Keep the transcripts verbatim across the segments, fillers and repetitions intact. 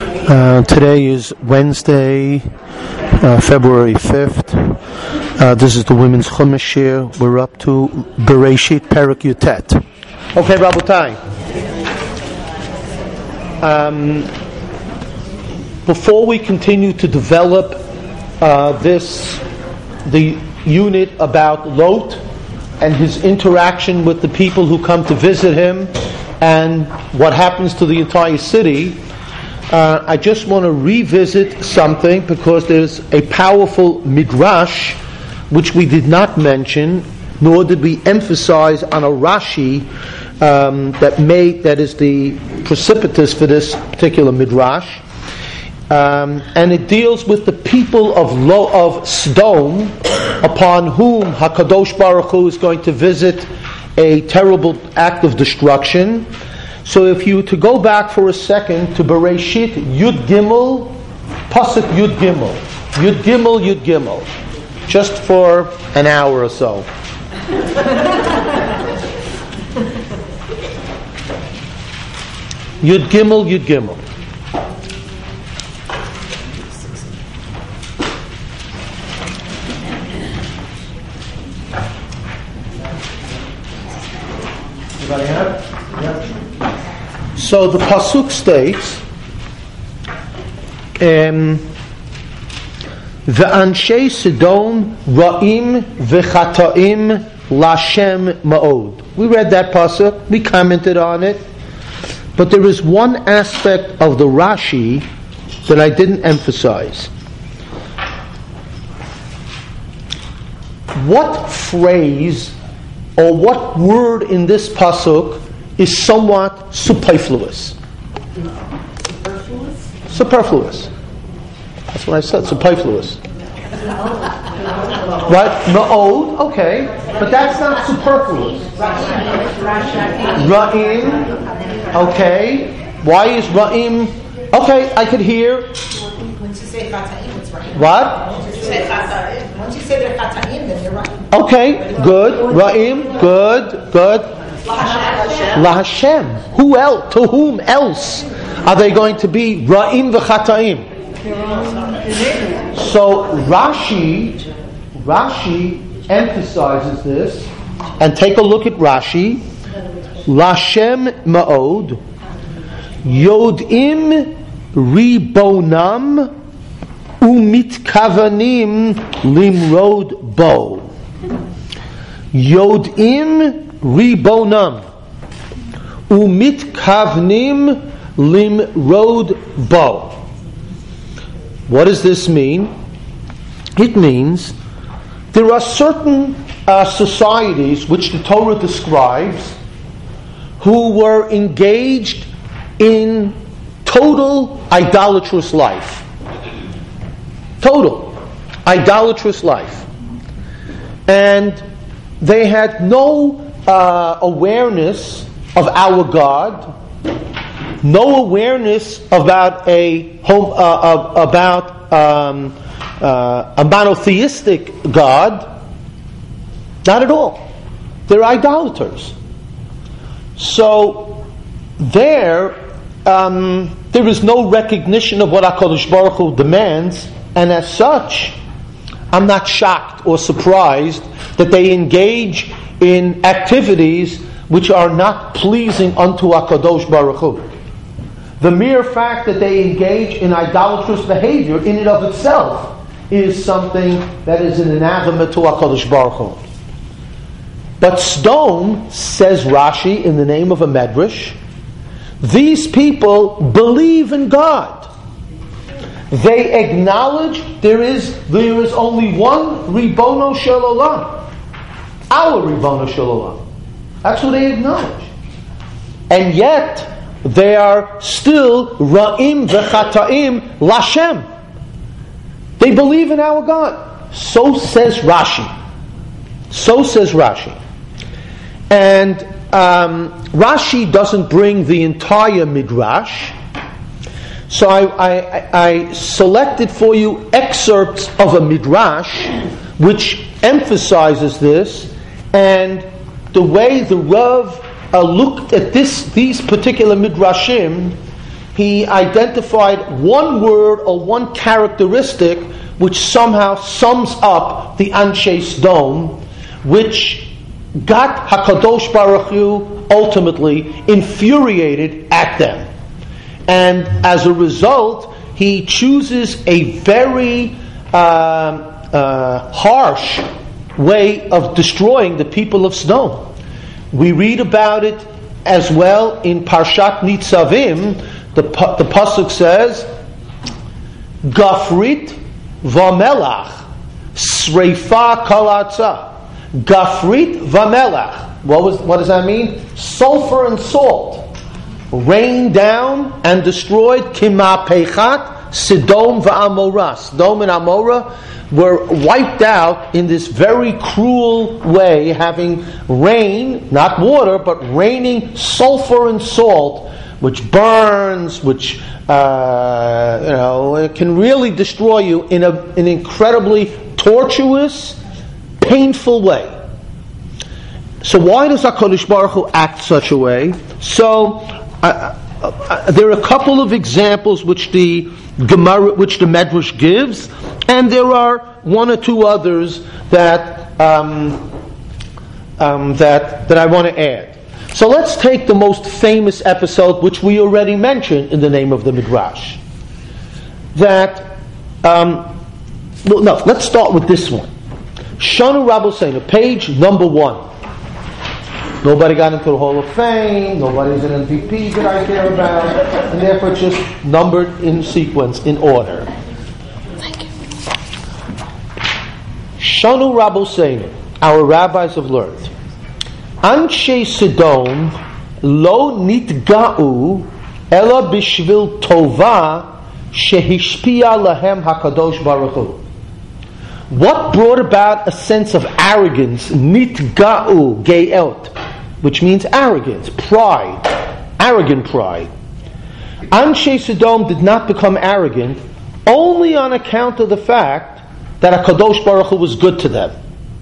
Uh, today is Wednesday, uh, February fifth. Uh, this is the Women's Chumash Shir. We're up to Bereshit Perek Yutet. Okay, Rabotai. Um, before we continue to develop uh, this, the unit about Lot and his interaction with the people who come to visit him and what happens to the entire city, Uh, I just want to revisit something because there's a powerful midrash which we did not mention, nor did we emphasize on a Rashi um, that made that is the precipitous for this particular midrash, um, and it deals with the people of Lo of Sodom, upon whom Hakadosh Baruch Hu is going to visit a terrible act of destruction. So if you to go back for a second to Bereshit Yud Gimel, Pasuk Yud Gimel, Yud Gimel, Yud Gimel, just for an hour or so. Yud Gimel, Yud Gimel. Anybody have? Yeah. So the pasuk states, um, "Ve'anshei Sodom ra'im v'chata'im lashem ma'od." We read that pasuk. We commented on it, but there is one aspect of the Rashi that I didn't emphasize. What phrase or what word in this pasuk is somewhat superfluous. Superfluous? Superfluous. That's what I said, superfluous. Right? Ma'od, okay. But that's not superfluous. Ra'im, okay. Why is Ra'im? Okay, I could hear. Once you say Chata'im, it's Ra'im. What? Once you say Chata'im, once you say they're Chata'im, then you're right. Okay, good. Ra'im, good, good. La Hashem. Who else? To whom else are they going to be Ra'im v'Chata'im? So Rashi, Rashi emphasizes this, and take a look at Rashi. Lashem ma'od, Yodim ribonam, umitkavanim limrod bo. Yodim ribonam umit kavnim limrod bo. What does this mean? It means there are certain uh, societies which the Torah describes who were engaged in total idolatrous life. Total idolatrous life. And they had no Uh, awareness of our God, no awareness about a home, uh, uh, about um, uh, a monotheistic God. Not at all. They're idolaters. So there, um, there is no recognition of what HaKadosh Baruch Hu demands, and as such, I'm not shocked or surprised that they engage in activities which are not pleasing unto HaKadosh Baruch Hu. The mere fact that they engage in idolatrous behavior in and of itself is something that is an anathema to HaKadosh Baruch Hu. But Sodom, says Rashi in the name of a medrash, these people believe in God. They acknowledge there is there is only one Ribono Shel Olam. Our Ribono Shel Olam. That's what they acknowledge. And yet, they are still Ra'im v'Chata'im Lashem. They believe in our God. So says Rashi. So says Rashi. And um, Rashi doesn't bring the entire Midrash. So I, I, I selected for you excerpts of a Midrash which emphasizes this, and the way the Rav uh, looked at this, these particular midrashim, he identified one word or one characteristic which somehow sums up the Anshe Sdom, which got HaKadosh Baruch Hu ultimately infuriated at them. And as a result, he chooses a very uh, uh, harsh way of destroying the people of Sdom. We read about it as well in Parshat Nitzavim. The, the pasuk says, Gafrit v'melach sreifa kalatza. Gafrit v'melach. What was? What does that mean? Sulfur and salt rained down and destroyed Kima Pechat Sidom v'Amorah. Sidom and Amorah were wiped out in this very cruel way, having rain, not water, but raining sulfur and salt, which burns, which uh, you know, it can really destroy you in a, an incredibly tortuous, painful way. So why does HaKadosh Baruch Hu act such a way? So uh, uh, there are a couple of examples which the Gemara, which the Medrash gives, and there are one or two others that um, um, that that I want to add. So let's take the most famous episode, which we already mentioned in the name of the Midrash. That um, well, no, let's start with this one. Shanu Rabbeinu, page number one. Nobody got into the Hall of Fame, nobody's an M V P that I care about, and therefore it's just numbered in sequence, in order. Thank you. Shanu Rabbeinu, our rabbis have learned, Anshe Sidom lo nitga'u ela bishvil tova shehishpia lahem HaKadosh Baruch Hu. What brought about a sense of arrogance, nitga'u, ge'elt, which means arrogance, pride, arrogant pride. Anshe Sodom did not become arrogant only on account of the fact that HaKadosh Baruch Hu was good to them.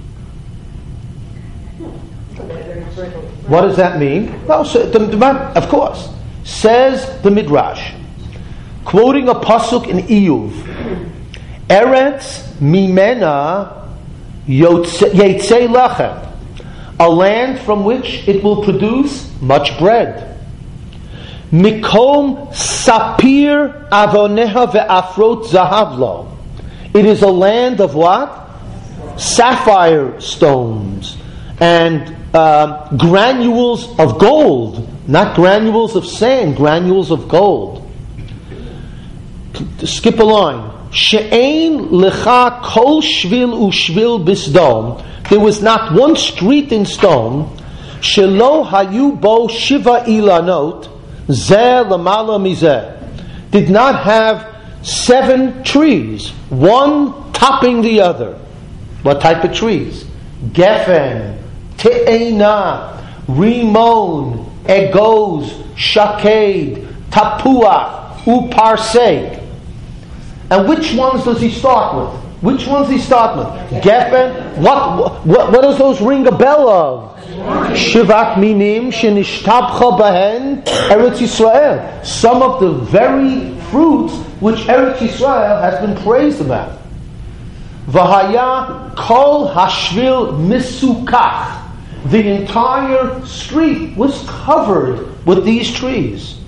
What does that mean? Well, so the, the, of course, says the Midrash, quoting a pasuk in Iyuv, Eretz mimena yetzei lachem, a land from which it will produce much bread. Mikom sapir avoneha ve'afrot zahavlo. It is a land of what? Sapphire stones and uh, granules of gold, not granules of sand, granules of gold. Skip a line. She'ein lecha kol shvil u'shvil bisdom. There was not one street in Sdom. Shelo hayu bo shiva ilanot zeh lamala mizeh. Did not have seven trees, one topping the other. What type of trees? Gefen, te'ena, rimon, egoz, shaked, tapuach, uparsei. And which ones does he start with? Which ones does he start with? Gefen. What, what, what does those ring a bell of? Shivat minim shenishtabcha bahen Eretz Yisrael. Some of the very fruits which Eretz Yisrael has been praised about. V'haya kol hashvil misukach. The entire street was covered with these trees.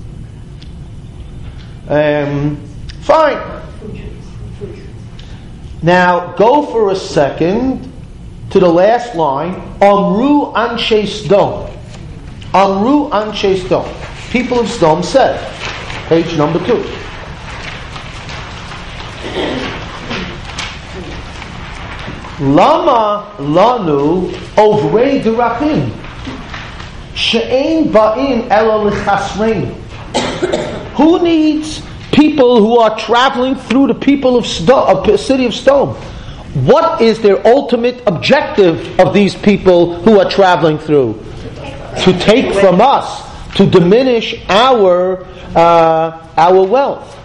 Um, fine. Now, go for a second to the last line. Amru Anshe Sdom. Amru Anshe Sdom. People of Sdom said. Page number two. Lama lanu ovrei derachim she'ein ba'in ela l'chasrein. Who needs people who are traveling through the people of Sdom, of city of Sdom? What is their ultimate objective of these people who are traveling through? To take from us, to diminish our uh, our wealth.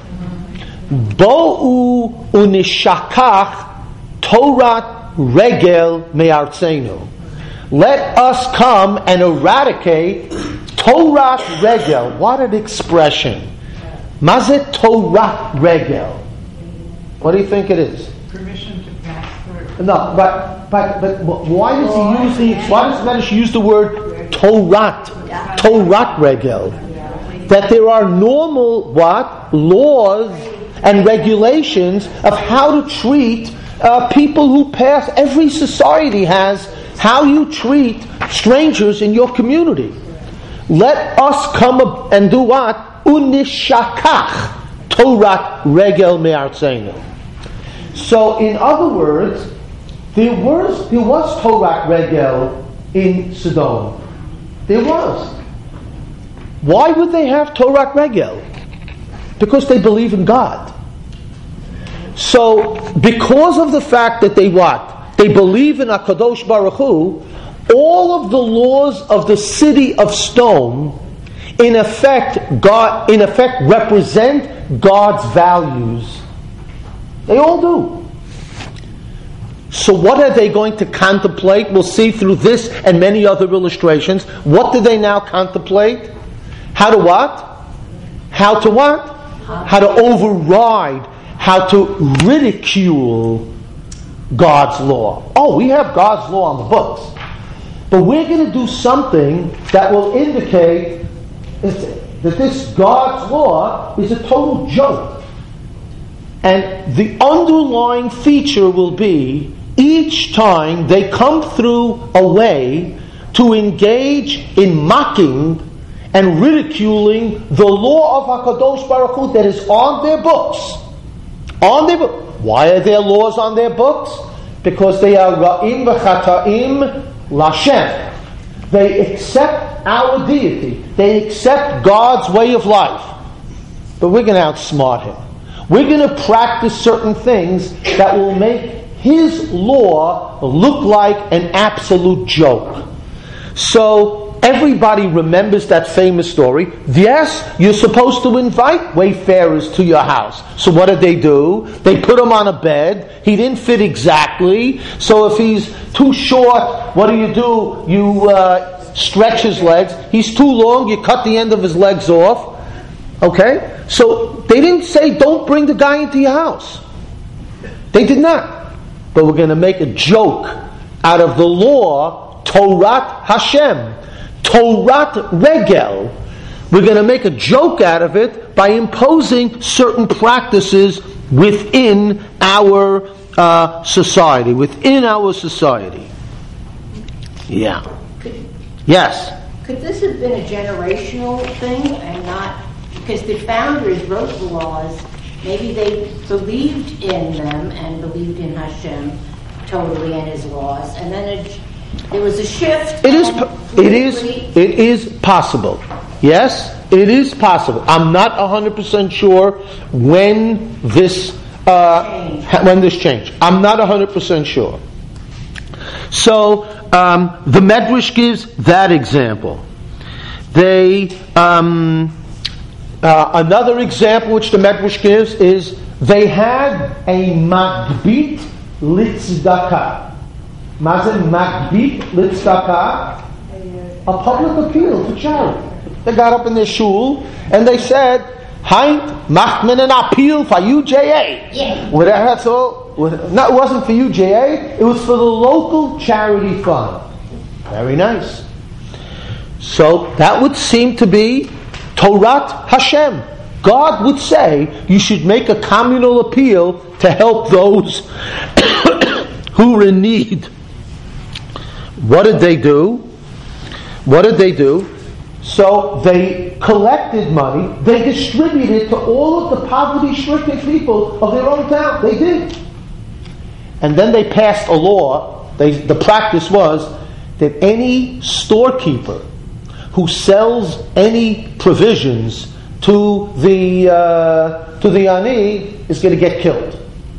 Bo'u unishakach Torat regel me'artzenu. Let us come and eradicate Torat regel. What an expression! Mazet Torah Regel. What do you think it is? Permission to pass through. No, but but but why does he use the? Why does Medrash use the word Torah? Torah Regel. That there are normal what laws and regulations of how to treat uh, people who pass. Every society has how you treat strangers in your community. Let us come up and do what? Unishakach Torah Regel me'artzenu. So, in other words, there was there was Torah Regel in Sodom. There was. Why would they have Torah Regel? Because they believe in God. So, because of the fact that they what? They believe in HaKadosh Baruch Hu, all of the laws of the city of stone, in effect, God, in effect, represent God's values. They all do. So what are they going to contemplate? We'll see through this and many other illustrations. What do they now contemplate? How to what? How to what? How to override, how to ridicule God's law. Oh, we have God's law on the books. But we're going to do something that will indicate that this God's law is a total joke. And the underlying feature will be each time they come through a way to engage in mocking and ridiculing the law of HaKadosh Baruch Hu that is on their books. On their books. Why are there laws on their books? Because they are ra'im v'chata'im l'Hashem. They accept our deity. They accept God's way of life. But we're going to outsmart Him. We're going to practice certain things that will make His law look like an absolute joke. So everybody remembers that famous story. Yes, you're supposed to invite wayfarers to your house. So what did they do? They put him on a bed. He didn't fit exactly. So if he's too short, what do you do? You uh, stretch his legs. He's too long, you cut the end of his legs off. Okay? So they didn't say don't bring the guy into your house. They did not. But we're going to make a joke out of the law, Torah Hashem. Torah Regel. We're going to make a joke out of it by imposing certain practices within our uh, society. Within our society. Yeah. Could, yes. Could this have been a generational thing and not... Because the founders wrote the laws, maybe they believed in them and believed in Hashem totally and His laws, and then it, there was a shift. It is. It is. It is possible. Yes, it is possible. I'm not a hundred percent sure when this uh, when this changed. I'm not a hundred percent sure. So um, the Medrash gives that example. They. Um, Uh, another example which the Medrash gives is they had a magbit litzdaka. Mazen magbit litzdaka? A public appeal to charity. They got up in their shul and they said, Haint machmen an appeal for U J A. Yeah. Whatever, that's all. No, it wasn't for U J A. It was for the local charity fund. Very nice. So that would seem to be Torah Hashem. God would say you should make a communal appeal to help those who are in need. What did they do? What did they do? So they collected money, they distributed it to all of the poverty-stricken people of their own town. They did. And then they passed a law. They, the practice was that any storekeeper who sells any provisions to the uh, to the ani is going to get killed.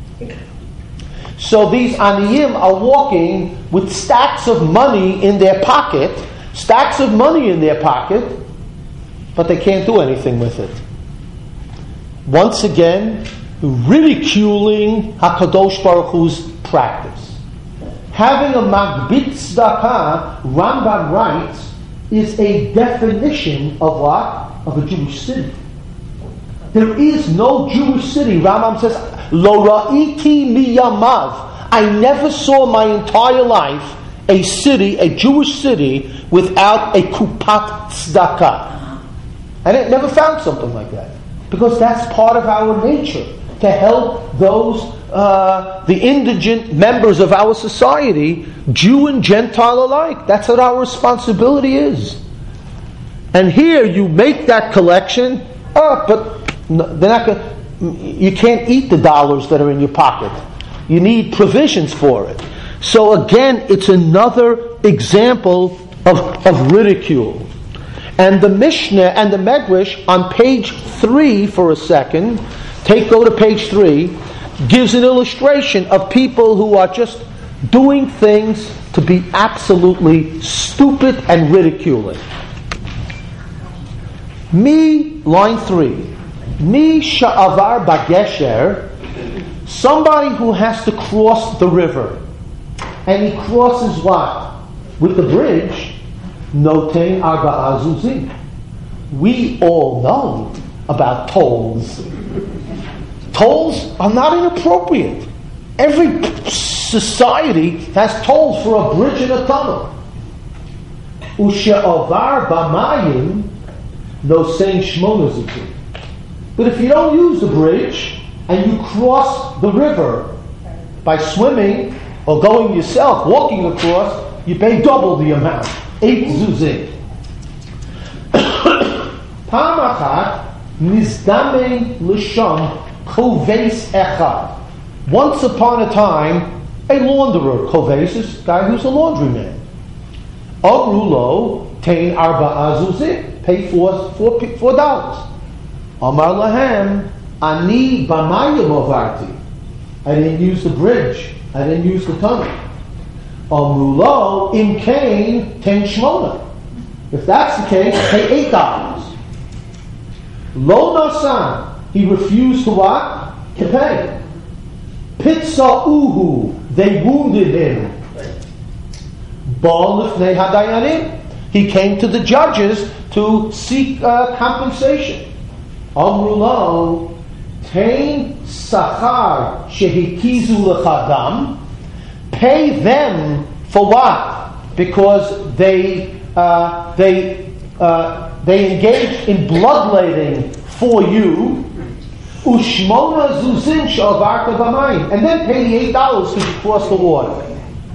So these aniyim are walking with stacks of money in their pocket, stacks of money in their pocket, but they can't do anything with it. Once again, ridiculing HaKadosh Baruch Hu's practice. Having a magbit tzedakah, Rambam writes, is a definition of what? Of a Jewish city. There is no Jewish city. Rambam says, Lo ra'iti miyamav. I never saw my entire life a city, a Jewish city, without a kupat tzedakah. And it never found something like that. Because that's part of our nature, to help those, uh, the indigent members of our society, Jew and Gentile alike. That's what our responsibility is. And here you make that collection, oh, but they're not going. You can't eat the dollars that are in your pocket. You need provisions for it. So again, it's another example of, of ridicule. And the Mishnah and the Medrash on page three for a second, take go to page three, gives an illustration of people who are just doing things to be absolutely stupid and ridiculing. Mi, line three. Mi sha'avar bagesher, somebody who has to cross the river. And he crosses what? With the bridge. Notein arba'a zuzim. We all know about tolls. Tolls are not inappropriate. Every society has tolls for a bridge and a tunnel. U'she'avar b'mayim notein shmona zuzim. But if you don't use the bridge and you cross the river by swimming or going yourself, walking across, you pay double the amount. Eight zuzim. Pam achat nizdamei l'sham koves echad. Once upon a time, a launderer, koves is a guy who's a laundryman. Amru lo tein arba'a zuzim. Pay four, four, four dollars. Amar lahem ani b'mayim avarti. I didn't use the bridge. I didn't use the tunnel. Amru lo im kain ten shmona. If that's the case, pay eight dollars. Lo nasan. He refused to what? To pay. Pitsa uhu. They wounded him. Ba lifnei hadayanim. He came to the judges to seek uh, compensation. Amru lo tein sachar shehikizu lechadam. Pay them for what? Because they uh, they uh, they engaged in bloodletting for you. Ushmona zuzim she'avarta b'mayim, and then pay the eight dollars because you crossed the water.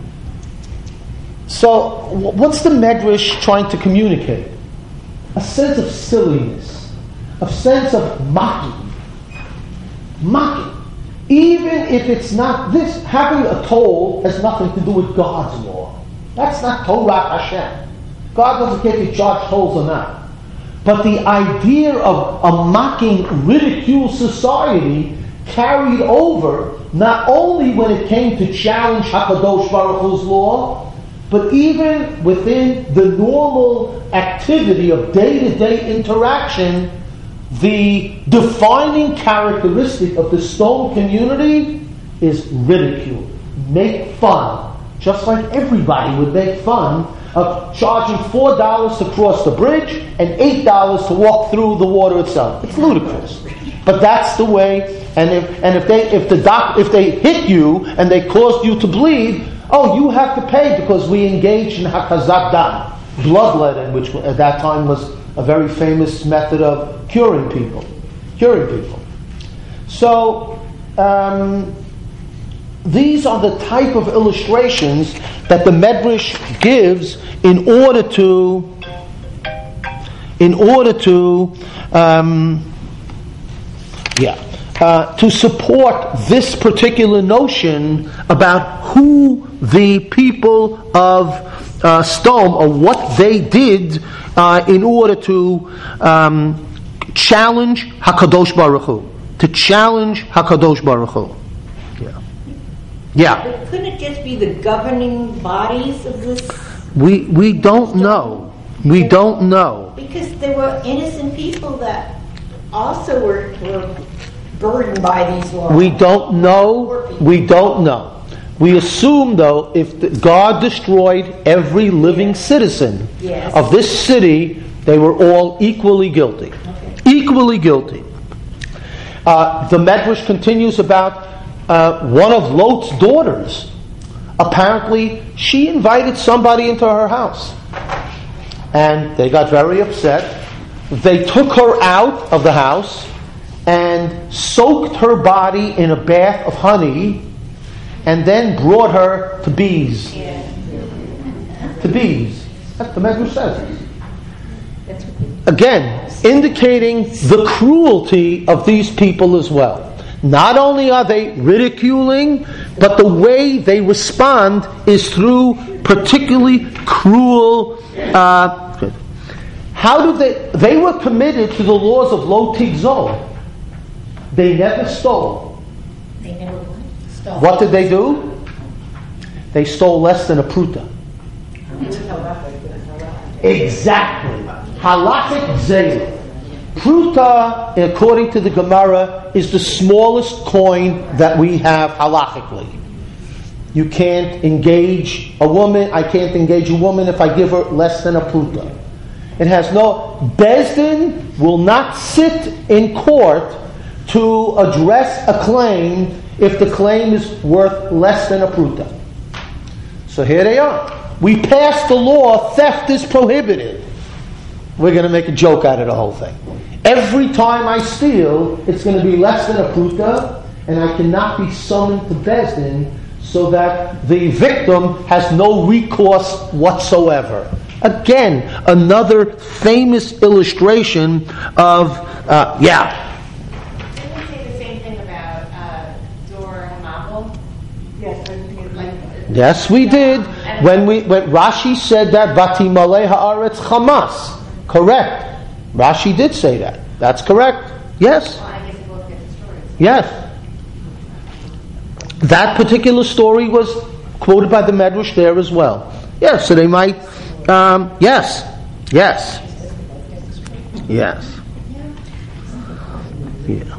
So, what's the Medrash trying to communicate? A sense of silliness, a sense of mocking, mocking. Even if it's not this, having a toll has nothing to do with God's law. That's not Torah Hashem. God doesn't care if you charge tolls or not. But the idea of a mocking, ridicule society carried over not only when it came to challenge HaKadosh Baruch Hu's law, but even within the normal activity of day-to-day interaction. The defining characteristic of the Stone community is ridicule. Make fun. Just like everybody would make fun of charging four dollars to cross the bridge and eight dollars to walk through the water itself. It's ludicrous. But that's the way, and if and if they if the doc if they hit you and they caused you to bleed, oh, you have to pay because we engaged in hakazat dam, bloodletting, which at that time was a very famous method of curing people. Curing people. So, um, these are the type of illustrations that the Medrash gives in order to, in order to, um, yeah, uh, to support this particular notion about who the people of uh, Sodom, or what they did uh, in order to um, challenge HaKadosh Baruch Hu. To challenge HaKadosh Baruch Hu. Yeah. Yeah. But couldn't it just be the governing bodies of this? We we don't know. We don't know. Because there were innocent people that also were, were burdened by these laws. We don't know. We don't know. We assume, though, if the, God destroyed every living yes. citizen yes. of this city, they were all equally guilty. Okay. Equally guilty. Uh, the Medrash continues about uh, one of Lot's daughters. Apparently, she invited somebody into her house. And they got very upset. They took her out of the house and soaked her body in a bath of honey and then brought her to bees. Yeah. To bees. That's the Medrash says. Again, indicating the cruelty of these people as well. Not only are they ridiculing, but the way they respond is through particularly cruel. Uh, good. How do they? They were committed to the laws of lo tigzol. They never stole. They never stole. What did they do? They stole less than a pruta. Exactly. Halachic zayla. Pruta, according to the Gemara, is the smallest coin that we have halachically. You can't engage a woman, I can't engage a woman if I give her less than a pruta. It has no... Bezdin will not sit in court to address a claim if the claim is worth less than a pruta. So here they are. We passed the law, theft is prohibited. We're going to make a joke out of the whole thing. Every time I steal, it's going to be less than a pruta, and I cannot be summoned to Bezdin so that the victim has no recourse whatsoever. Again, another famous illustration of, uh, yeah. Didn't we say the same thing about uh, Dor Hamabel? Yes, like, Yes, we did. When we when Rashi said that, Vatimale haaretz chamas. Correct. Rashi did say that. That's correct. Yes. Well, I guess we'll look at the stories. Yes. That particular story was quoted by the Medrash there as well. Yes, so they might... Um, yes. Yes. Yes. Yeah.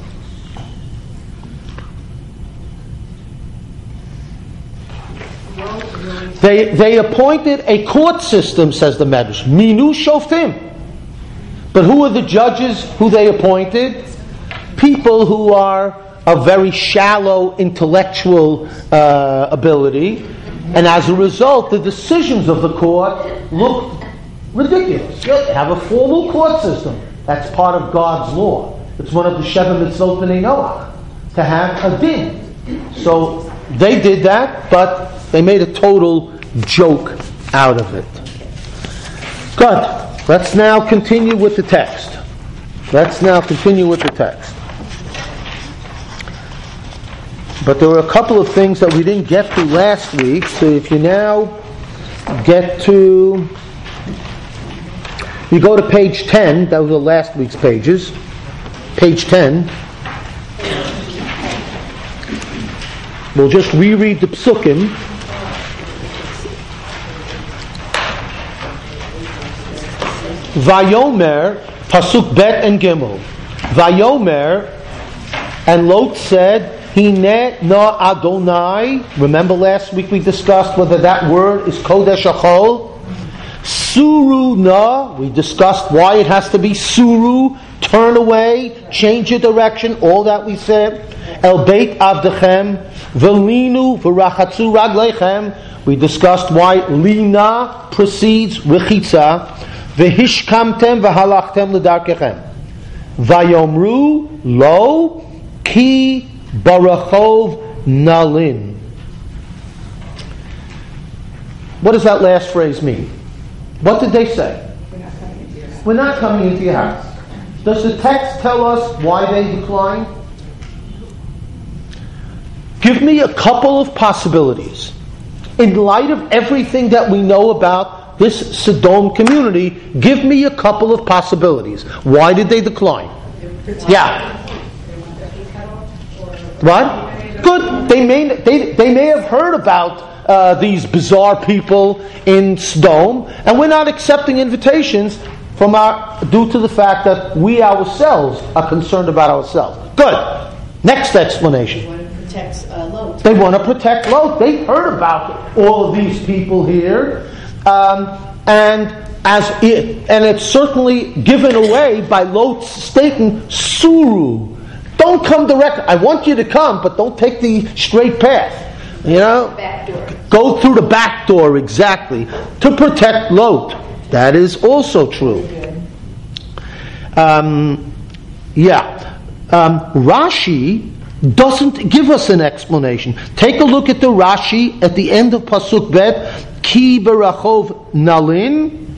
They they appointed a court system, says the Medrash. Minu shoftim. But who are the judges who they appointed? People who are of very shallow intellectual uh, ability. And as a result, the decisions of the court look ridiculous. You have a formal court system. That's part of God's law. It's one of the Sheva Mitzvot B'nai Noach to have a din. So they did that, but they made a total joke out of it. Good. Let's now continue with the text. Let's now continue with the text. But there were a couple of things that we didn't get to last week, so if you now get to... You go to page ten, that was the last week's pages. Page ten. We'll just reread the psukim. Vayomer, pasuk bet and gimel. Vayomer, and Lot said, Hine na Adonai. Remember last week we discussed whether that word is Kodesh Achol. Suru na. We discussed why it has to be Suru. Turn away, change your direction. All that we said. El Beit Avdechem. Velinu v'rachatzu raglechem. We discussed why Lina precedes Rechitza. V'hishkamtem v'halachtem l'darkechem. Vayomru lo ki barachov nalin. What does that last phrase mean? What did they say? We're not coming into your house. Does the text tell us why they declined? Give me a couple of possibilities. In light of everything that we know about this Sodom community, give me a couple of possibilities. Why did they decline? Yeah. What? Good. They may they they may have heard about uh, these bizarre people in Sodom, and we're not accepting invitations from our due to the fact that we ourselves are concerned about ourselves. Good. Next explanation. Uh, Lot. They want to protect Lot. They heard about all of these people here, um, and as it, and it's certainly given away by Lot's statement, Suru. Don't come direct. I want you to come, but don't take the straight path. You know? Back door. Go through the back door, exactly. To protect Lot. That is also true. Um, yeah. Um, Rashi doesn't give us an explanation. Take a look at the Rashi at the end of Pasuk Bet. Ki berachov nalin.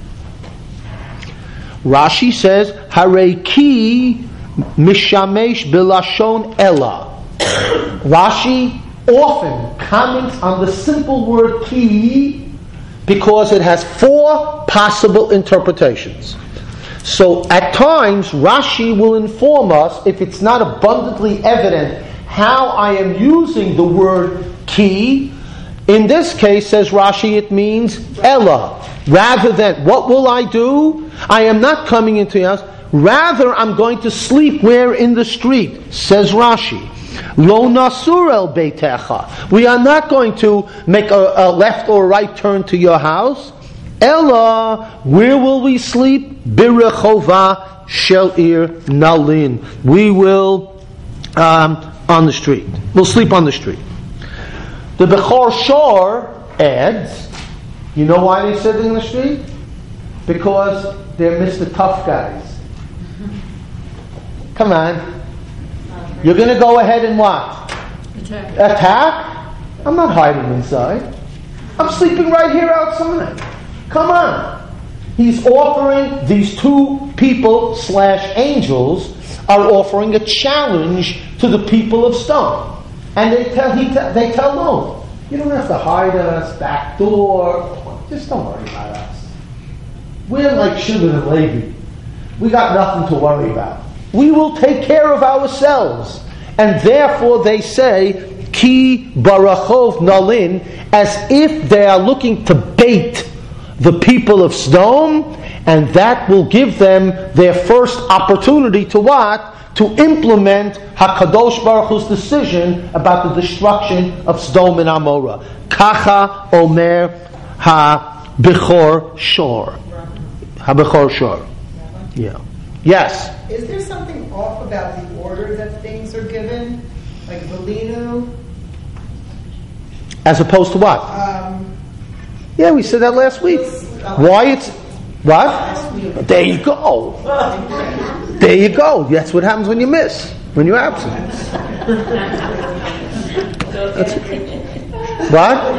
Rashi says, Hare ki mishamesh bilashon ella. Rashi often comments on the simple word ki because it has four possible interpretations. So at times Rashi will inform us, if it's not abundantly evident how I am using the word ki. In this case, says Rashi, it means ella. Rather than, what will I do? I am not coming into your house. Rather, I'm going to sleep where? In the street, says Rashi. Lo nasur el beitecha. We are not going to make a, a left or right turn to your house. Ella, where will we sleep? Birechova shel ir nalin. We will um, on the street. We'll sleep on the street. The Bechor Shor adds, you know why they're sitting in the street? Because they're Mister Tough Guys. Come on. You're going to go ahead and what? Attack. Attack? I'm not hiding inside. I'm sleeping right here outside. Come on. He's offering, these two people slash angels are offering a challenge to the people of stone. And they tell he te- they tell Lot, you don't have to hide us, back door. Just don't worry about us. We're like Shimon and Levi. We got nothing to worry about. We will take care of ourselves. And therefore they say, Ki barachov nalin, as if they are looking to bait the people of Sodom, and that will give them their first opportunity to what? To implement HaKadosh Baruch Hu's decision about the destruction of Sodom and Amorah. Kacha omer ha-Bechor Shor. Ha-Bechor Shor. Yeah. Yes? Is there something off about the order that things are given? Like Velinu? As opposed to what? Um, yeah, we said that last week. Why it's... What? There you go. There you go. That's what happens when you miss. When you're absent. That's it. What?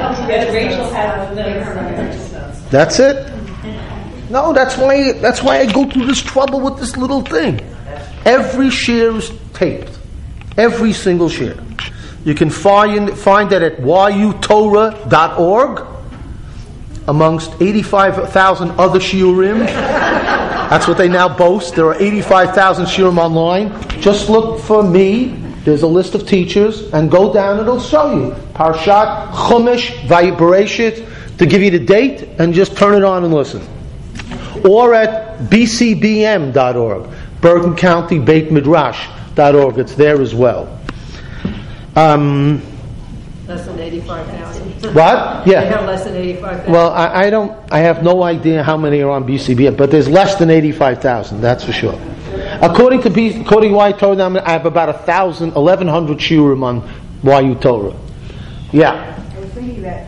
That's it? No, that's why that's why I go through this trouble with this little thing. Every share is taped. Every single share. You can find find that at y u torah dot org amongst eighty-five thousand other shiurim. That's what they now boast. There are eighty-five thousand shiurim online. Just look for me. There's a list of teachers, and go down. It'll show you Parshat Chumash Vayikra to give you the date, and just turn it on and listen. Or at b c b m dot org, Bergen County Beit Midrash dot org. It's there as well. Um, less than eighty-five thousand. What? Yeah. They have less than eighty-five thousand. Well, I, I don't. I have no idea how many are on B C B M, but there's less than eighty-five thousand. That's for sure. According to B, according to Y U Torah, I have about a thousand, eleven hundred shiurim on Y U Torah. Yeah. I was thinking that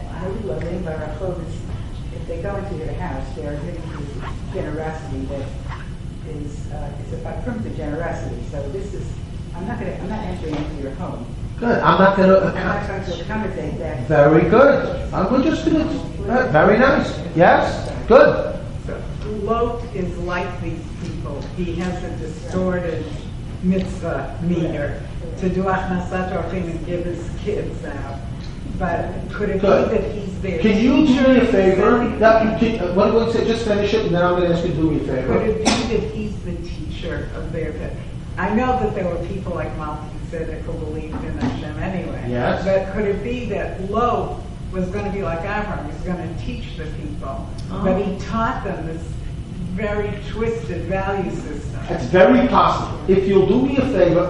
if they go into your house, they are giving you generosity that is uh, is a proof of generosity. So this is. I'm not going. I'm not entering into your home. Good. I'm not going to. I'm not going to accommodate that. Very good. I'm we're just going to. Very nice. Yes. Good. Lot is like these people. He has a distorted mitzvah meter to do achnasat orchim and give his kids out. But could it good. be that he's there? Can you do me a favor? That, can, uh, what, what, just finish it, and then I'm going to ask you to do me a favor. Could it be that he's the teacher of their faith? I know that there were people like Malki Tzedek who believed in Hashem anyway. Yes. But could it be that Lot was going to be like Abraham? He was going to teach the people, oh. but he taught them this very twisted value system. It's very possible. If you'll do me a favor,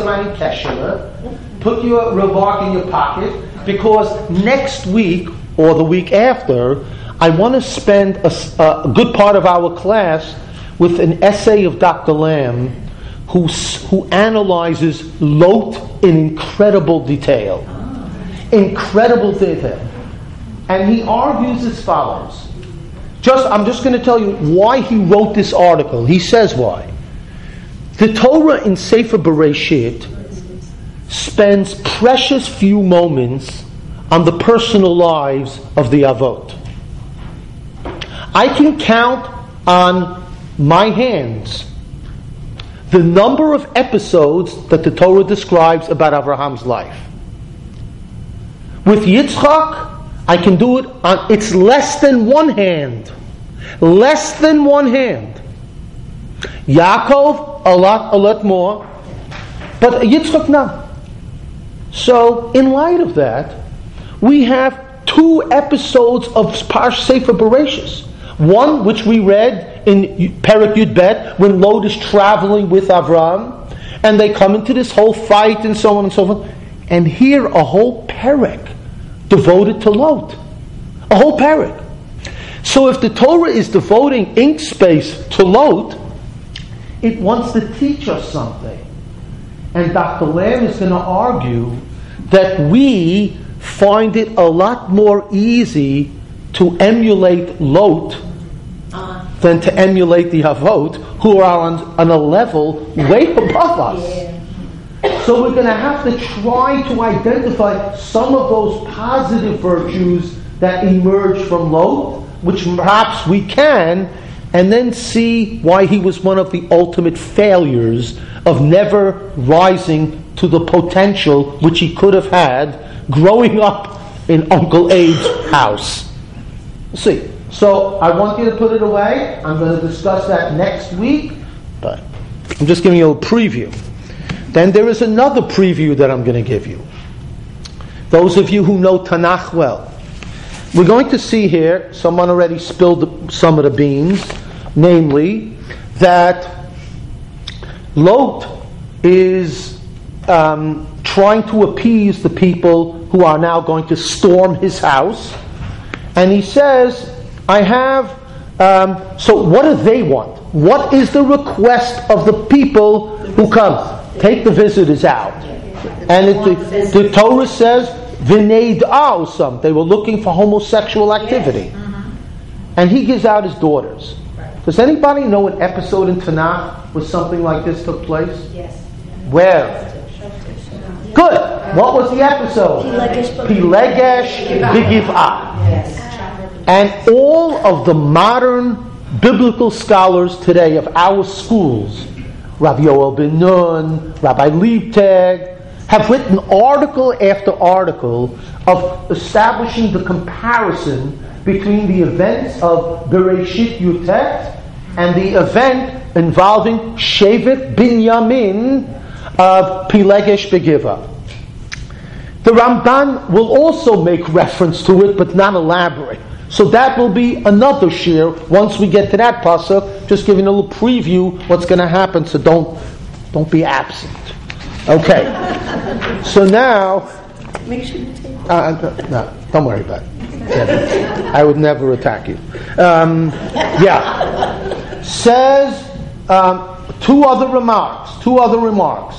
put your remark in your pocket, because next week or the week after, I want to spend a, a good part of our class with an essay of Doctor Lamb who, who analyzes Lot in incredible detail. Incredible detail. And he argues as follows. Just, I'm just going to tell you why he wrote this article. He says why. The Torah in Sefer Bereshit spends precious few moments on the personal lives of the Avot. I can count on my hands the number of episodes that the Torah describes about Abraham's life. With Yitzchak, I can do it on, it's less than one hand. Less than one hand. Yaakov, a lot, a lot more. But Yitzchak, no. So, in light of that, we have two episodes of Parsh Sefer Bereshis. One, which we read in Perek Yud Bet, when Lot is traveling with Avram, and they come into this whole fight and so on and so forth. And here, a whole Perek devoted to Lot. A whole Perek. So if the Torah is devoting ink space to Lot, it wants to teach us something. And Doctor Lamb is going to argue that we find it a lot more easy to emulate Lot than to emulate the Avot, who are on, on a level way above us. So we're going to have to try to identify some of those positive virtues that emerge from Lot, which perhaps we can, and then see why he was one of the ultimate failures of never rising to the potential which he could have had growing up in Uncle Abe's house. Let's see. So I want you to put it away. I'm going to discuss that next week, but I'm just giving you a preview. Then there is another preview that I'm going to give you. Those of you who know Tanakh well. We're going to see here, someone already spilled the, some of the beans, namely that Lot is um, trying to appease the people who are now going to storm his house. And he says, I have, um, so what do they want? What is the request of the people who come? Take the visitors out. And it, the, the Torah says, V'neid A'osam. They were looking for homosexual activity. And he gives out his daughters. Does anybody know an episode in Tanakh where something like this took place? Yes. Where? Good. What was the episode? Pilegesh B'Giv'ah. Yes. And all of the modern biblical scholars today of our schools, Rabbi Yoel Ben Nun, Rabbi Liebtag, have written article after article of establishing the comparison between the events of Bereshit Yutet and the event involving Shevet Binyamin of Pilegesh B'Giv'ah. The Ramban will also make reference to it, but not elaborate. So that will be another shir once we get to that pasuk. Just giving a little preview what's going to happen, so don't don't be absent. Okay. So now, Make sure you take uh, no, don't worry about it. Yeah, I would never attack you. Um, yeah. Says um, two other remarks. Two other remarks.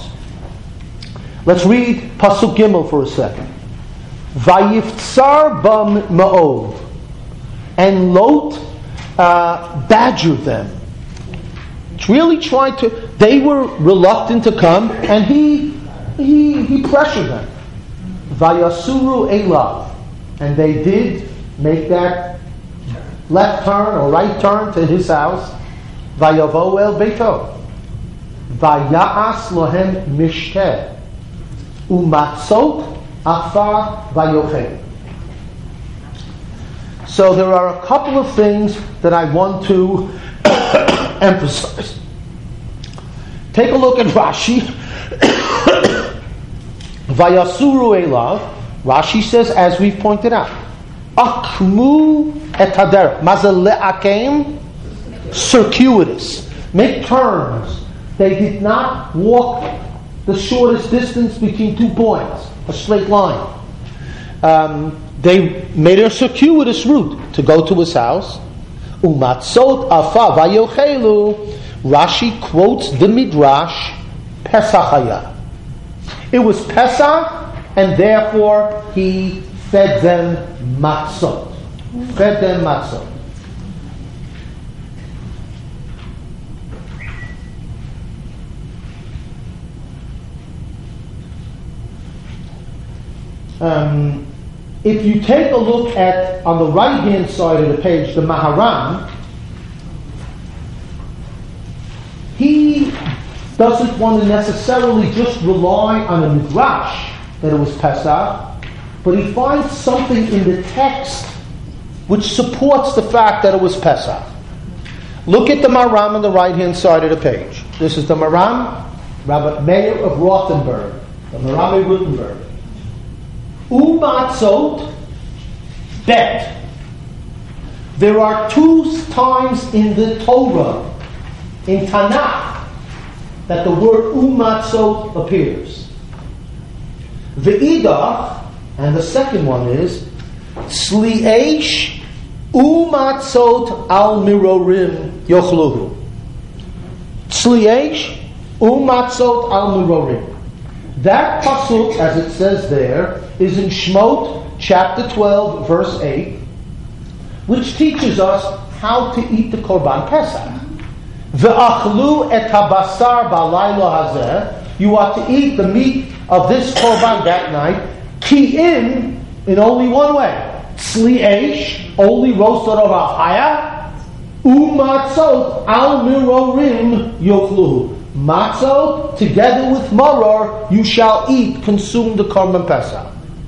Let's read pasuk Gimel for a second. Vayiftsar bam ma'od. And Lot uh, badgered them. Really tried to. They were reluctant to come, and he he he pressured them. Vayasuru elav, and they did make that left turn or right turn to his house. Vayavo el beito, vayas lohem mishteh, umatzot afar vayochem. So there are a couple of things that I want to emphasize. Take a look at Rashi. Vayasuru elav. Rashi says, as we've pointed out, akmu et haderech. Mazal le'akem, circuitous. Make turns. They did not walk the shortest distance between two points, a straight line. Um, They made a circuitous route to go to his house. Umatzot afa vayochelu. Rashi quotes the Midrash Pesach haya. It was Pesach, and therefore he fed them matzot. Fed them matzot. Um, if you take a look at, on the right-hand side of the page, the Maharam, he doesn't want to necessarily just rly on a midrash that it was Pesach, but he finds something in the text which supports the fact that it was Pesach. Look at the Maharam on the right-hand side of the page. This is the Maharam, Rabbi Meir of Rothenburg, the Maharam of Rothenburg. Umatzot bet. There are two times in the Torah, in Tanakh, that the word umatzot appears. Ve'idach, and the second one is sli'esh umatzot al mirorim yochluhu. Sli'esh umatzot al mirorim. That pasuk, as it says there, is in Shmot chapter twelve, verse eight, which teaches us how to eat the Korban Pesach. Ve'achlu et habasar b'alaylo hazeh. You are to eat the meat of this Korban that night. Ki in, in only one way. Tzli eish, only roasted over a haya. Umatzot al mirorim yochlu. Matzot, together with maror, you shall eat, consume the Korban Pesach.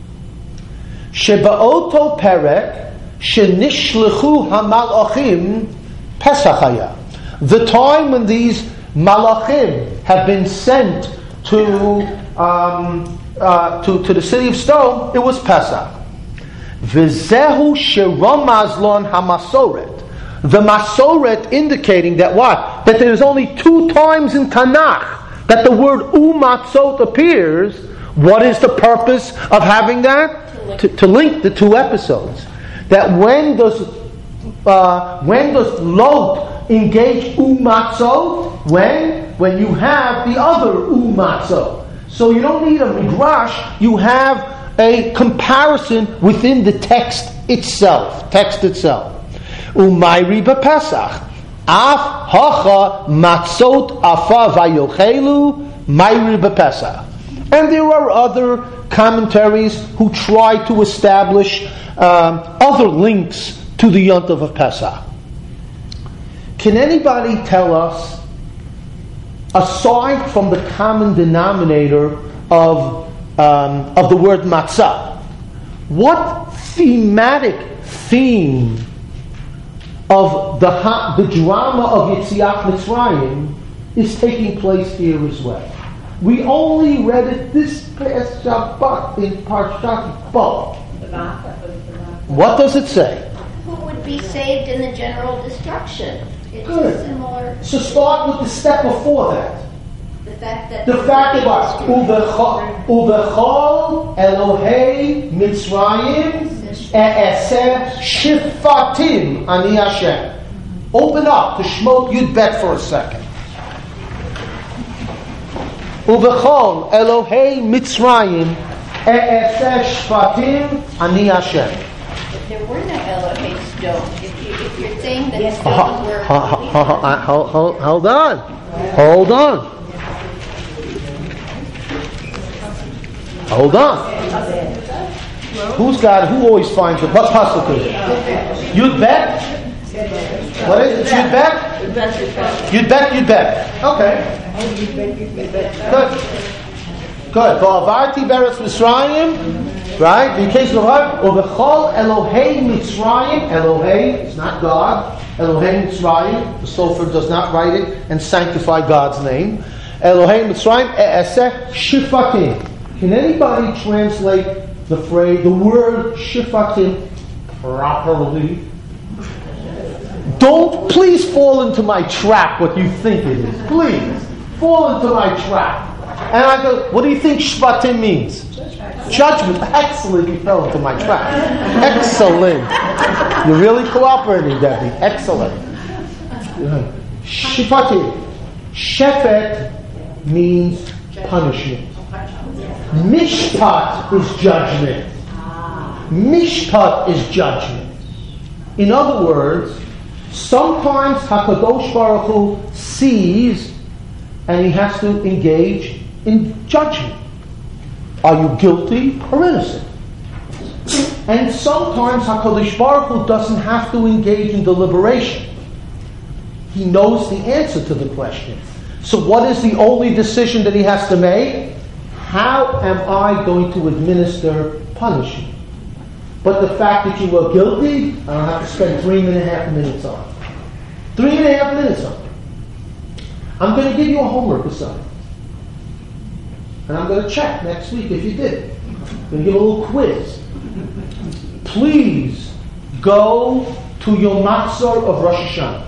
Sheba'oto perek, shenishlechu hamalachim Pesachaya. The time when these malachim have been sent to, um, uh, to to the city of stone, it was Pesach. V'zehu sheramazlon hamasoret. The Masoret indicating that what? That there's only two times in Tanakh that the word umatzot appears. What is the purpose of having that? To, to link the two episodes. That when does uh, when does Lot engage umatzot? When? When you have the other umatzot. So you don't need a midrash, you have a comparison within the text itself. Text itself. Umayri b'Pesach. Af hacha matzot afa vayochelu mayri b'Pesach. And there are other commentaries who try to establish um, other links to the Yontav of Pesach. Can anybody tell us, aside from the common denominator of um, of the word matzah, what thematic theme of the the drama of Yetziat Mitzrayim is taking place here as well? We only read it this past Shabbat in Parshat Bo. What does it say? Who would be saved in the general destruction? It's Good. a similar. So start with the step before that. The fact that The fact that what? Uvechol Uvechol Elohei Mitzrayim E'eseh Shifatim Ani Hashem. Open up to Shmot Yud Bet for a second. Uvechol Elohei Mitzrayim E'eseh Shifatim Ani Hashem. If there were no Elohei stone, if, you, if you're saying that Yes. stones were Hold, hold, hold on. Hold on. Hold on. Who's got, who always finds it? What pasuk is it? Yud Bet? What is it? Yud Bet? Yud Bet, Yud Bet. Okay. Good. Good. V'avarti beretz Mitzrayim. Right? In case of what? Uvechol Elohei Mitzrayim. Elohei, it's not God. Elohei Mitzrayim. The Sofer does not write it and sanctify God's name. Elohei Mitzrayim E'eseh Shifatim. Can anybody translate the phrase, the word Shifatim properly? Don't please fall into my trap what you think it is. Please. Fall into my trap. And I go, what do you think Shvatim means? Judgment. Excellent, you fell into my trap. Excellent. You're really cooperating, Debbie. Excellent. Shifatim. Shefet means punishment. Mishpat is judgment. Mishpat is judgment. In other words, sometimes HaKadosh Baruch Hu sees and he has to engage in judgment. Are you guilty or innocent? And sometimes HaKadosh Baruch Hu doesn't have to engage in deliberation. He knows the answer to the question. So what is the only decision that he has to make? How am I going to administer punishment? But the fact that you were guilty, I don't have to spend three and a half minutes on it. Three and a half minutes on it. I'm going to give you a homework assignment. And I'm going to check next week if you did it. I'm going to give a little quiz. Please go to your Matzor of Rosh Hashanah.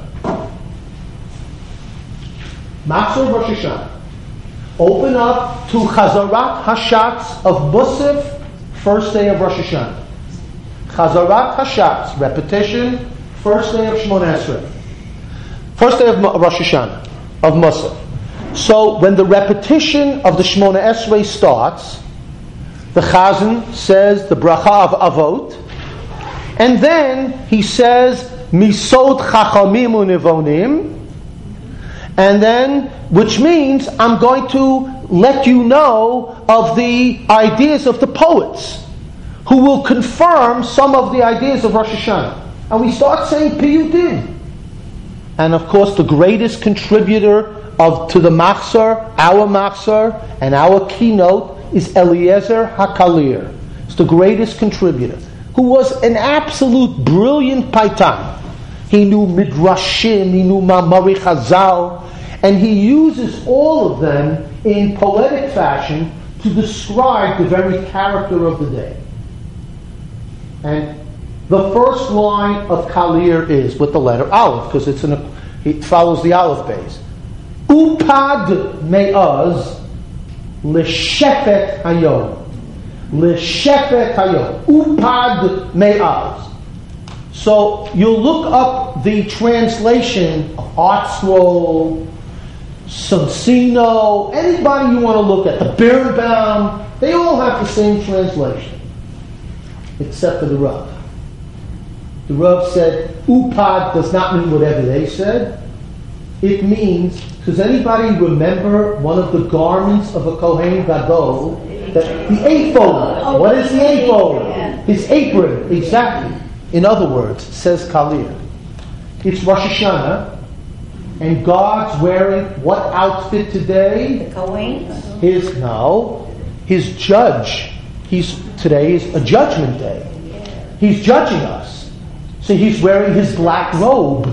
Matzor of Rosh Hashanah. Open up to Chazarat Hashatz of Musaf, first day of Rosh Hashanah. Chazarat Hashatz, repetition, first day of Shmoneh Esrei. First day of Rosh Hashanah, of Musaf. So when the repetition of the Shmoneh Esrei starts, the Chazan says the bracha of Avot, and then he says Misod Chachamim Unevonim, and then, which means I'm going to let you know of the ideas of the poets who will confirm some of the ideas of Rosh Hashanah. And we start saying Piyutim. And of course the greatest contributor of to the Machzor, our Machzor, and our keynote is Eliezer HaKalir. It's the greatest contributor, who was an absolute brilliant paitan. He knew Midrashim, he knew Ma'amari Chazal, and he uses all of them in poetic fashion to describe the very character of the day. And the first line of Kalir is with the letter Aleph, because it's an, it follows the Aleph base. Upad me'az l'shefet hayom. L'shefet hayom. Upad me'az. So you'll look up the translation of Art Scroll, Sonsino, anybody you want to look at, the Birnbaum, they all have the same translation, except for the Rav. The Rav said, Upad does not mean whatever they said. It means, does anybody remember one of the garments of a Kohen Gadol? That, the ephod. What is the ephod? His apron, exactly. In other words, says Kalir, it's Rosh Hashanah, and God's wearing what outfit today? The Kohen? His, no, his judge. He's, today is a judgment day. He's judging us. So he's wearing his black robe.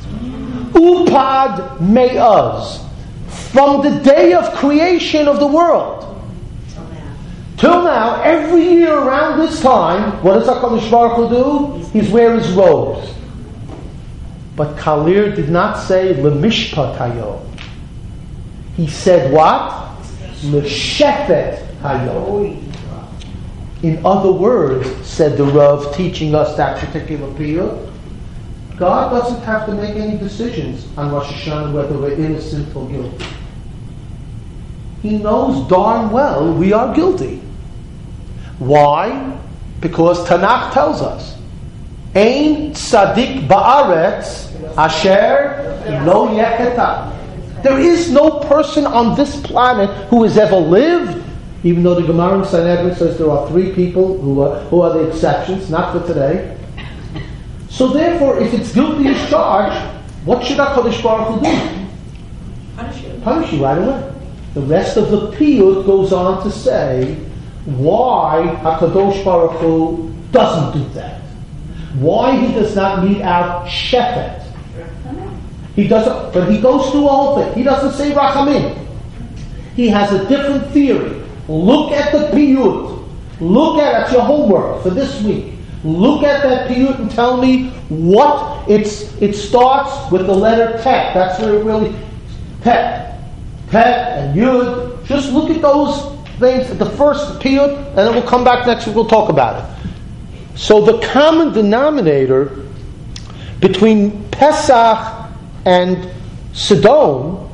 Upad me'az. From the day of creation of the world. Till now, every year around this time, what does HaKadosh Baruch Hu do? He's wearing his robes. But Kalir did not say L'mishpat hayom. He said what? L'shefet hayom. In other words, said the Rav, teaching us that particular piyut, God doesn't have to make any decisions on Rosh Hashanah whether we're innocent or guilty. He knows darn well we are guilty. Why? Because Tanakh tells us, Ein tzaddik ba'aretz asher lo yeketa. There is no person on this planet who has ever lived, even though the Gemara in Sanhedrin says there are three people who are, who are the exceptions, not for today. So therefore, if it's guilty as charged, what should HaKadosh Baruch Hu do? Punish you. Punish you right away. The rest of the piyut goes on to say why HaKadosh Baruch Hu doesn't do that. Why he does not mete out shefet. He doesn't, but he goes through all of it. He doesn't say rachamim. He has a different theory. Look at the piyut. Look at, that's your homework for this week. Look at that piyut and tell me what it's, it starts with the letter tet. That's where it really, tet. Tet and yud. Just look at those things, the first piyut, and then we'll come back next week, we'll talk about it. So the common denominator between Pesach and Sodom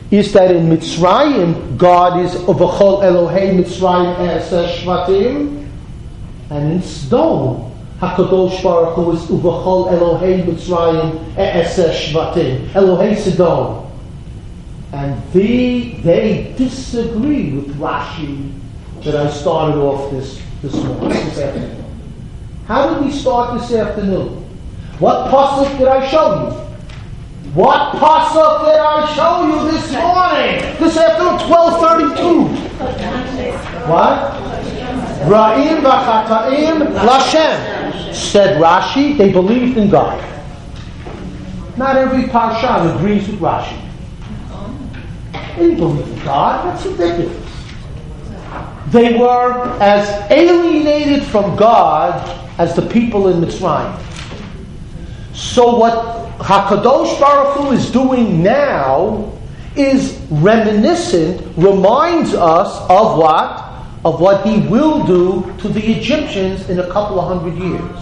is that in Mitzrayim, God is Uvachol Elohei Mitzrayim Eser Shvatim, and in Sdom, HaKadosh Baruch Hu is Uvachol Elohei Mitzrayim Eser Shvatim, Elohei Sodom. And they, they disagree with Rashi that I started off this, this morning, this afternoon. How did we start this afternoon? What pasuk did I show you? What pasuk did I show you this morning? This afternoon, twelve thirty-two. What? Ra'im v'chata'im l'Hashem. Said Rashi, they believed in God. Not every parsha agrees with Rashi. They believe in God. That's ridiculous. They were as alienated from God as the people in Mitzrayim. So what HaKadosh Baruch Hu is doing now is reminiscent, reminds us of what? Of what He will do to the Egyptians in a couple of hundred years.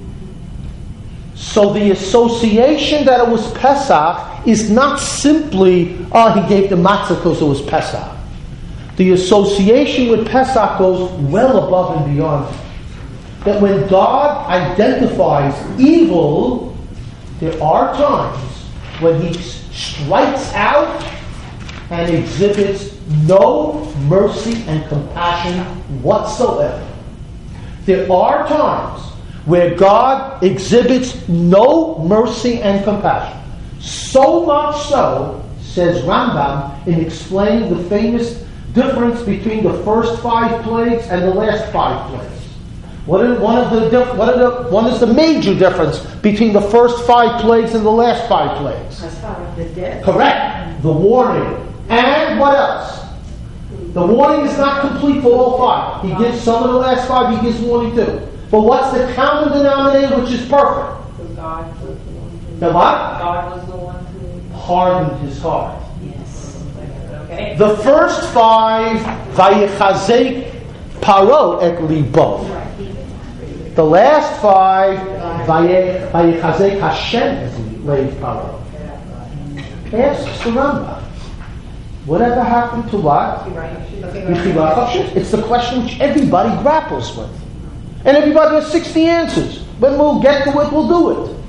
So the association that it was Pesach is not simply, oh, He gave the matzah because it was Pesach. The association with Pesach goes well above and beyond. That when God identifies evil, there are times when He strikes out and exhibits no mercy and compassion whatsoever. There are times where God exhibits no mercy and compassion. So much so, says Rambam, in explaining the famous difference between the first five plagues and the last five plagues. What is one of the what are the one is the major difference between the first five plagues and the last five plagues? As far as the death. Correct. The warning. And what else? The warning is not complete for all five. He gives some of the last five, he gives warning too. But what's the common denominator which is perfect? God was the one who, The what? God was the one who Hardened his heart. yes. Okay. The first five, Vayichazek Paro et libo. The last five, Vayichazek Hashem et Paro. Asks the Rambam, whatever happened to what? It's the question which everybody grapples with. And everybody has sixty answers. When we'll get to it, we'll do it.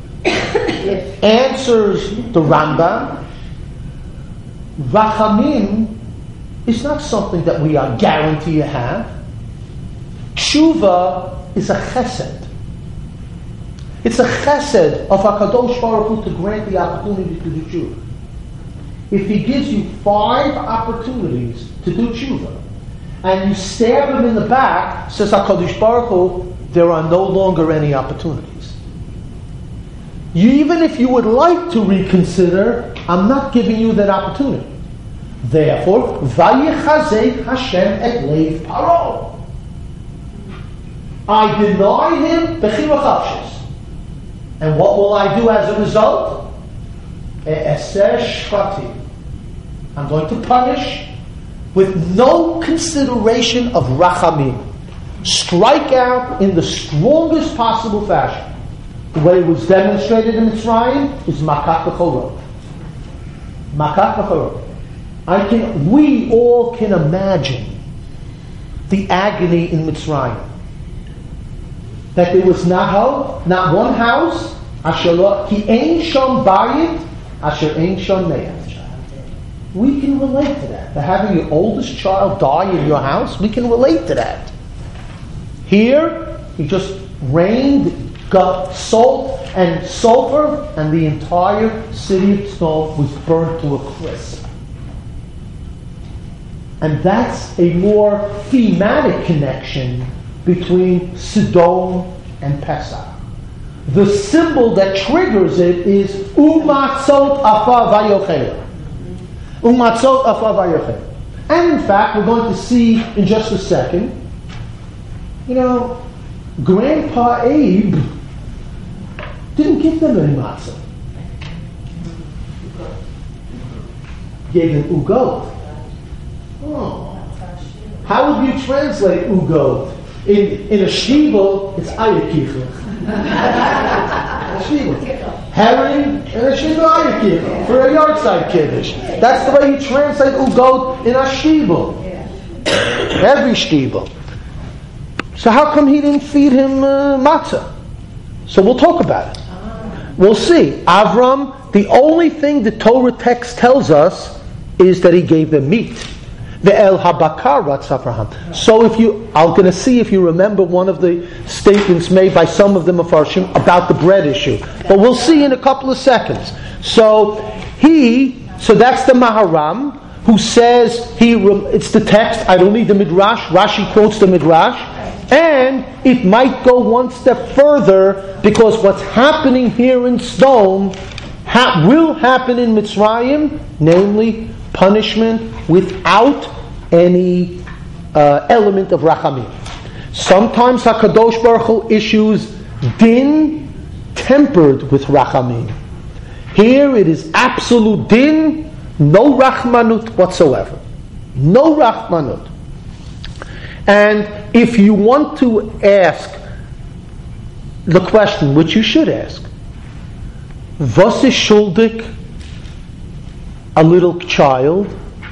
Answers the Rambam, Rachamim is not something that we are guaranteed to have. Tshuva is a chesed. It's a chesed of HaKadosh Baruch Hu to grant the opportunity to do tshuva. If He gives you five opportunities to do tshuva, and you stab him in the back, says HaKadosh Baruch Hu, there are no longer any opportunities. You, even if you would like to reconsider, I'm not giving you that opportunity. Therefore, Vayichazek Hashem et leiv Paro. I deny him b'chirach hafshis. And what will I do as a result? E'eser shvatim. I'm going to punish with no consideration of rachamim. Strike out in the strongest possible fashion. The way it was demonstrated in Mitzrayim is makat b'chorot. Makat b'chorot. I can. We all can imagine the agony in Mitzrayim. That there was not hope, not one house. Asher lo ki ein shom bayit, asher ein shom me'at. We can relate to that. That having your oldest child die in your house, we can relate to that. Here, he just rained got salt and sulfur, and the entire city of Sodom was burnt to a crisp. And that's a more thematic connection between Sodom and Pesach. The symbol that triggers it is Umatzot Afa Vayochel. Umatzot Afa Vayochel. And in fact, we're going to see in just a second, you know, Grandpa Abe didn't give them any matzah. Gave them ugot. Oh. How would you translate ugot? In in a shibul, it's ayakicha. Shibul. herring and a shivaya kiddush for a yahrzeit kiddush. That's the way you translate ugot in a shibul. Every shibul. So how come he didn't feed him uh, matzah? So we'll talk about it. We'll see. Avram, the only thing the Torah text tells us is that he gave them meat. Ve'el habakar ratz Avraham. So if you, I'm going to see if you remember one of the statements made by some of the Mefarshim about the bread issue. But we'll see in a couple of seconds. So he, so that's the Maharam, who says, he, it's the text, I don't need the Midrash, Rashi quotes the Midrash, and it might go one step further, because what's happening here in Sodom ha- will happen in Mitzrayim, namely punishment without any uh, element of rachamim. Sometimes HaKadosh Baruch Hu issues din tempered with rachamim. Here it is absolute din, no rachmanut whatsoever. No rachmanut. And if you want to ask the question, which you should ask, was ist schuldig a little child?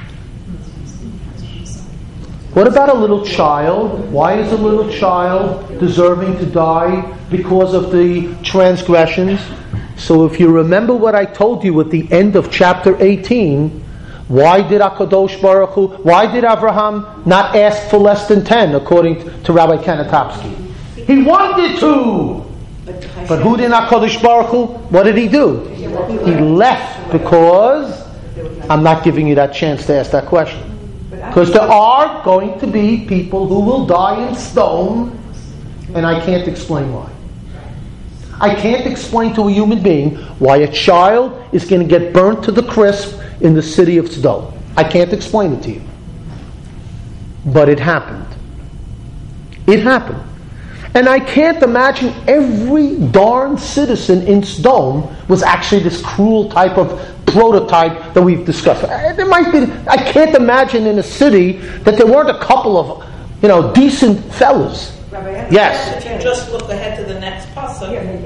What about a little child? Why is a little child deserving to die because of the transgressions? So if you remember what I told you at the end of chapter eighteen, why did HaKadosh Baruch Hu, why did Avraham not ask for less than ten, according to Rabbi Kanatopsky? He wanted to! But who did HaKadosh Baruch Hu? What did he do? He left because I'm not giving you that chance to ask that question. Because there are going to be people who will die in stone, and I can't explain why. I can't explain to a human being why a child is going to get burnt to the crisp in the city of Sodom. I can't explain it to you. But it happened. It happened. And I can't imagine every darn citizen in Sodom was actually this cruel type of prototype that we've discussed. There might be. I can't imagine in a city that there weren't a couple of, you know, decent fellas. Yes. If you just look ahead to the next pasuk.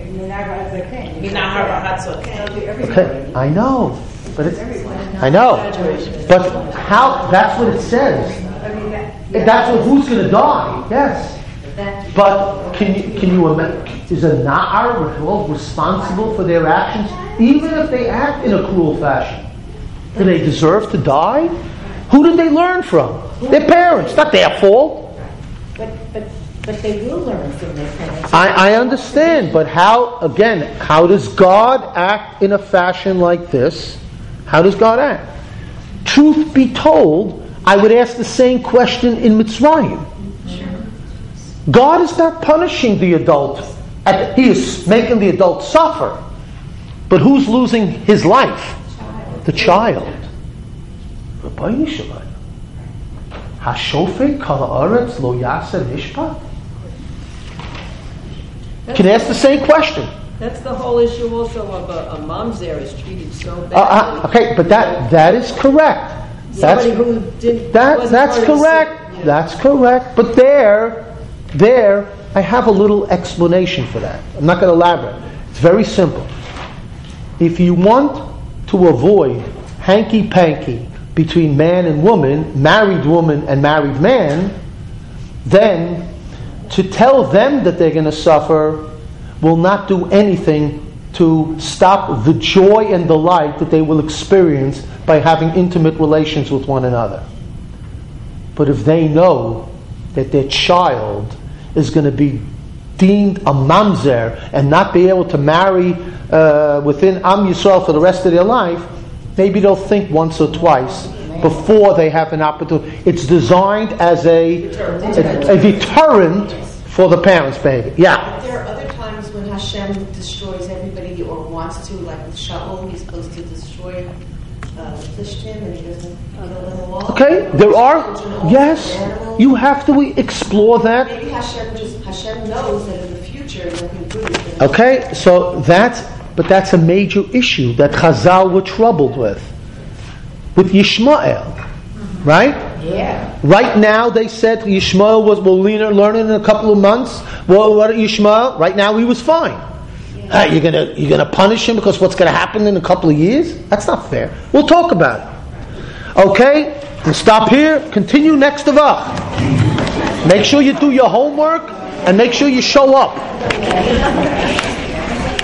Okay, I know, but it's, I know, but how? That's what it says. That's what who's going to die. Yes. But can you can you imagine? Is a na'ar responsible for their actions, even if they act in a cruel fashion? Do they deserve to die? Who did they learn from? Their parents. Not their fault. But but but they will learn from their parents. I, I understand, but how? Again, how does God act in a fashion like this? How does God act? Truth be told, I would ask the same question in Mitzrayim. God is not punishing the adult. He is making the adult suffer. But who's losing his life? The child. Hashofet kol haaretz lo yaseh mishpat. Can ask the same question. That's the whole issue also of a, a mamzer is treated so badly. Uh, uh, okay, but that that is correct. Somebody That's, who did that, that's correct. Yeah. That's correct. But there, there, I have a little explanation for that. I'm not going to elaborate. It's very simple. If you want to avoid hanky-panky between man and woman, married woman and married man, then to tell them that they're going to suffer will not do anything to stop the joy and delight that they will experience by having intimate relations with one another. But if they know that their child is going to be deemed a mamzer and not be able to marry uh, within Am Yisrael for the rest of their life, maybe they'll think once or twice before they have an opportunity. It's designed as a, a, a deterrent for the parents' behavior. Yeah. There are other times when Hashem destroys everybody or wants to, like with Shaul, he's supposed to destroy uh, Plishtim and he doesn't kill them all. Okay, there are, yes, you have to explore that. Maybe Hashem just, Hashem knows that in the future nothing good is going to Okay, so that's, but that's a major issue that Chazal were troubled with. With Yishmael, right? Yeah. Right now they said Yishmael was, will learn it in a couple of months. Well, what Yishmael? Right now he was fine. Uh, you're gonna you're gonna punish him because what's gonna happen in a couple of years? That's not fair. We'll talk about it. Okay? We'll stop here. Continue next Davach. Make sure you do your homework and make sure you show up.